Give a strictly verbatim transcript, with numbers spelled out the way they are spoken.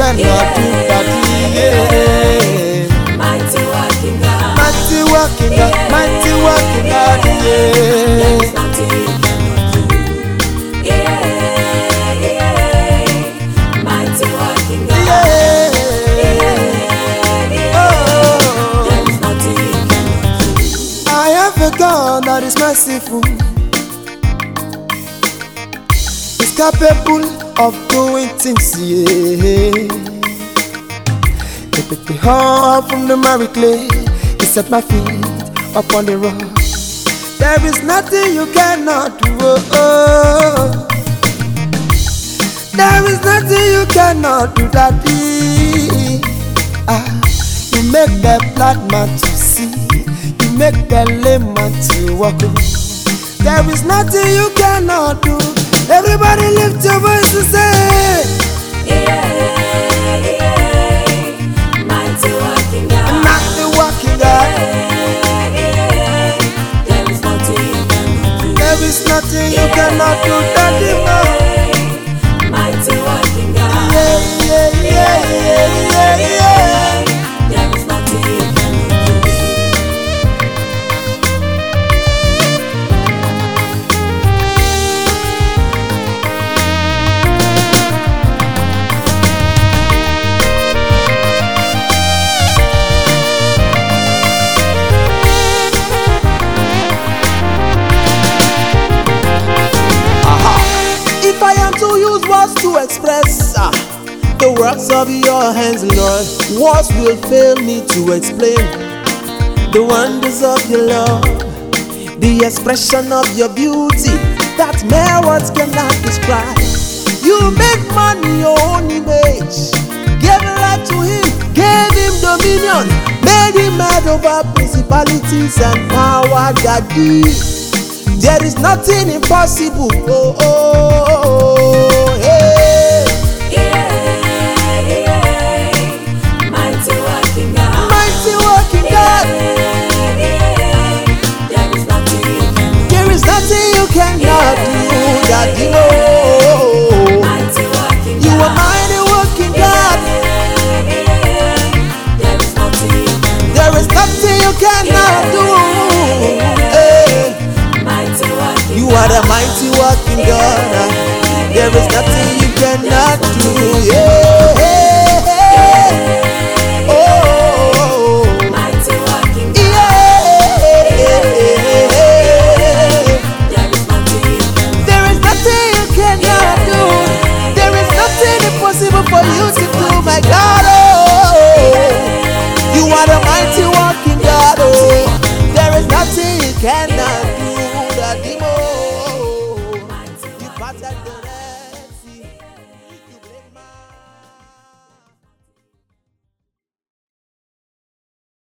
cannot do that. Yeah. Mighty working God. Mighty working God. Mighty working God. There is Yeah. nothing you cannot do. Yeah, yeah. Mighty working God. Yeah. Oh. There is nothing you cannot do. I have a God that is merciful. He's capable of doing things, yeah. He picked me up from the miry clay. He set my feet upon the rock. There is nothing you cannot do. Oh, oh. There is nothing you cannot do, Daddy. Ah, you make the blind man to see. You make the lame man to walk. There is nothing you cannot do. Everybody lift your voice and say, Yeah, yeah. Mighty working God. mighty working God. Yeah, yeah. There is nothing you cannot do. There is nothing you cannot do, Daddy. Oh. Mighty working God. Yeah, yeah, yeah, yeah, yeah, yeah. There is nothing you cannot do. If I am to use words to express ah, the works of your hands, Lord, words will fail me to explain the wonders of your love, the expression of your beauty that mere words cannot describe. You made man in your own image, gave life to him, gave him dominion, made him head over principalities and power, Daddy. There is nothing impossible. Oh, oh, oh, oh, hey. Yeah, yeah. Mighty working God. Mighty working God. Yeah, yeah. There is nothing you cannot do. There is nothing you cannot do, Daddy. Oh, Mighty working you are God. mighty working God. Yeah, yeah. There is nothing you cannot do. There is nothing you cannot do. Hey. Mighty working You are the mighty working God. There is nothing you cannot do. Yeah.